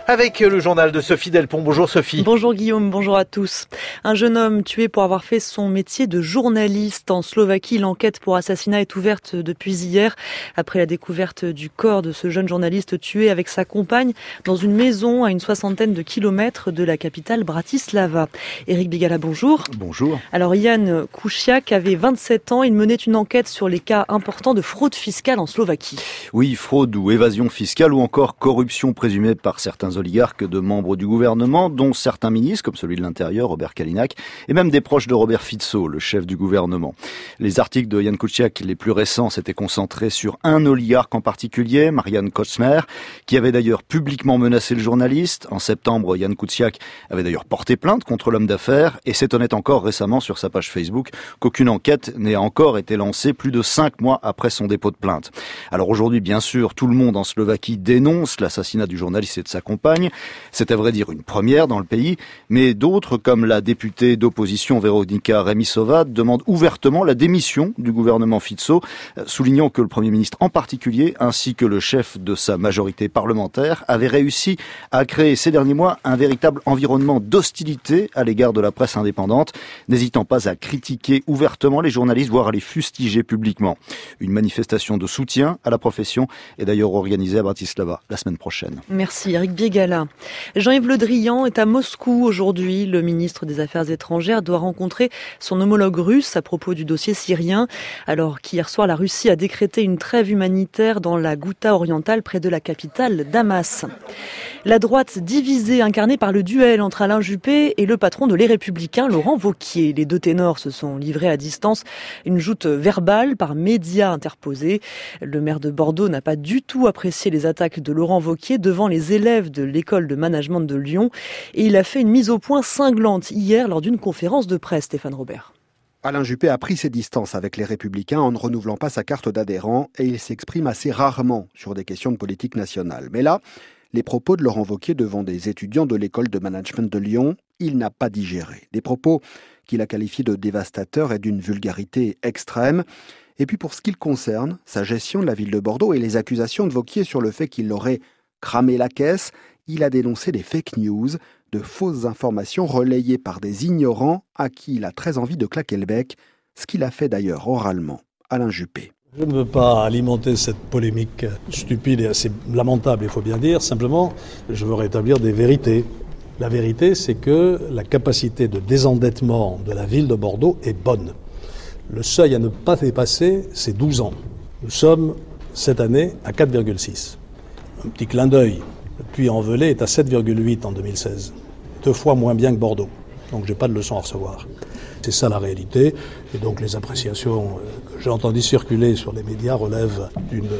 Avec le journal de Sophie Delpont. Bonjour Sophie. Bonjour Guillaume, bonjour à tous. Un jeune homme tué pour avoir fait son métier de journaliste en Slovaquie. L'enquête pour assassinat est ouverte depuis hier. Après la découverte du corps de ce jeune journaliste tué avec sa compagne dans une maison à une 60aine de kilomètres de la capitale Bratislava. Éric Bigala, bonjour. Bonjour. Alors Jan Kuciak avait 27 ans. Il menait une enquête sur les cas importants de fraude fiscale en Slovaquie. Oui, fraude ou évasion fiscale ou encore corruption présumée par certains oligarques de membres du gouvernement, dont certains ministres, comme celui de l'Intérieur, Robert Kaliňák, et même des proches de Robert Fico, le chef du gouvernement. Les articles de Jan Kuciak, les plus récents, s'étaient concentrés sur un oligarque en particulier, Marian Kočner, qui avait d'ailleurs publiquement menacé le journaliste. En septembre, Jan Kuciak avait d'ailleurs porté plainte contre l'homme d'affaires et s'étonnait encore récemment sur sa page Facebook qu'aucune enquête n'ait encore été lancée plus de 5 mois après son dépôt de plainte. Alors aujourd'hui, bien sûr, tout le monde en Slovaquie dénonce l'assassinat du journaliste et de sa compagne. C'est à vrai dire une première dans le pays, mais d'autres, comme la députée d'opposition Veronika Remisová, demandent ouvertement la démission du gouvernement Fico, soulignant que le Premier ministre en particulier, ainsi que le chef de sa majorité parlementaire, avaient réussi à créer ces derniers mois un véritable environnement d'hostilité à l'égard de la presse indépendante, n'hésitant pas à critiquer ouvertement les journalistes, voire à les fustiger publiquement. Une manifestation de soutien à la profession est d'ailleurs organisée à Bratislava la semaine prochaine. Merci Éric Bigala. Jean-Yves Le Drian est à Moscou aujourd'hui. Le ministre des Affaires étrangères doit rencontrer son homologue russe à propos du dossier syrien, alors qu'hier soir la Russie a décrété une trêve humanitaire dans la Ghouta orientale près de la capitale Damas. La droite divisée, incarnée par le duel entre Alain Juppé et le patron de Les Républicains, Laurent Wauquiez. Les deux ténors se sont livrés à distance une joute verbale par médias interposés. Le maire de Bordeaux n'a pas du tout apprécié les attaques de Laurent Wauquiez devant les élèves de l'école de management de Lyon. Et il a fait une mise au point cinglante hier lors d'une conférence de presse, Stéphane Robert. Alain Juppé a pris ses distances avec les Républicains en ne renouvelant pas sa carte d'adhérent et il s'exprime assez rarement sur des questions de politique nationale. Mais là, les propos de Laurent Wauquiez devant des étudiants de l'école de management de Lyon, il n'a pas digéré. Des propos qu'il a qualifiés de dévastateurs et d'une vulgarité extrême. Et puis pour ce qui le concerne, sa gestion de la ville de Bordeaux et les accusations de Wauquiez sur le fait qu'il aurait cramé la caisse, il a dénoncé des fake news, de fausses informations relayées par des ignorants à qui il a très envie de claquer le bec, ce qu'il a fait d'ailleurs oralement, Alain Juppé. Je ne veux pas alimenter cette polémique stupide et assez lamentable, il faut bien dire. Simplement, je veux rétablir des vérités. La vérité, c'est que la capacité de désendettement de la ville de Bordeaux est bonne. Le seuil à ne pas dépasser, c'est 12 ans. Nous sommes, cette année, à 4,6. Un petit clin d'œil. Le Puy-en-Velay est à 7,8 en 2016. 2 fois moins bien que Bordeaux. Donc j'ai pas de leçon à recevoir. C'est ça la réalité. Et donc les appréciations que j'ai entendues circuler sur les médias relèvent d'une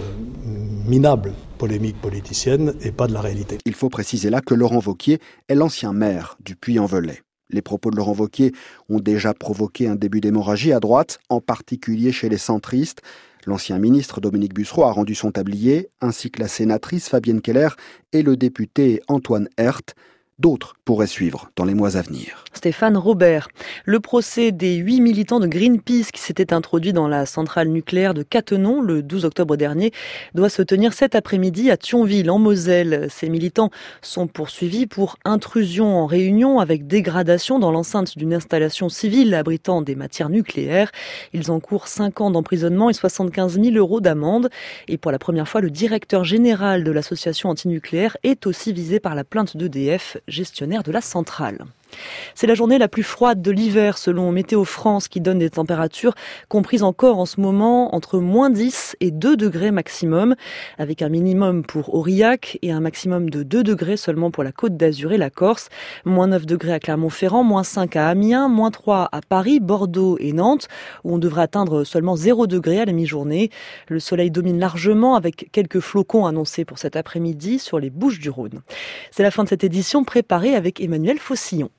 minable polémique politicienne et pas de la réalité. Il faut préciser là que Laurent Wauquiez est l'ancien maire du Puy-en-Velay. Les propos de Laurent Wauquiez ont déjà provoqué un début d'hémorragie à droite, en particulier chez les centristes. L'ancien ministre Dominique Bussereau a rendu son tablier, ainsi que la sénatrice Fabienne Keller et le député Antoine Herth. D'autres pourraient suivre dans les mois à venir. Stéphane Robert. Le procès des 8 militants de Greenpeace qui s'étaient introduits dans la centrale nucléaire de Cattenom le 12 octobre dernier doit se tenir cet après-midi à Thionville, en Moselle. Ces militants sont poursuivis pour intrusion en réunion avec dégradation dans l'enceinte d'une installation civile abritant des matières nucléaires. Ils encourent 5 ans d'emprisonnement et 75 000 € d'amende. Et pour la première fois, le directeur général de l'association antinucléaire est aussi visé par la plainte d'EDF, gestionnaire de la centrale. C'est la journée la plus froide de l'hiver selon Météo France qui donne des températures comprises encore en ce moment entre moins 10 et 2 degrés maximum, avec un minimum pour Aurillac et un maximum de 2 degrés seulement pour la Côte d'Azur et la Corse, moins 9 degrés à Clermont-Ferrand, moins 5 à Amiens, moins 3 à Paris, Bordeaux et Nantes, où on devrait atteindre seulement 0 degré à la mi-journée. Le soleil domine largement avec quelques flocons annoncés pour cet après-midi sur les Bouches-du-Rhône. C'est la fin de cette édition préparée avec Emmanuel Faucillon.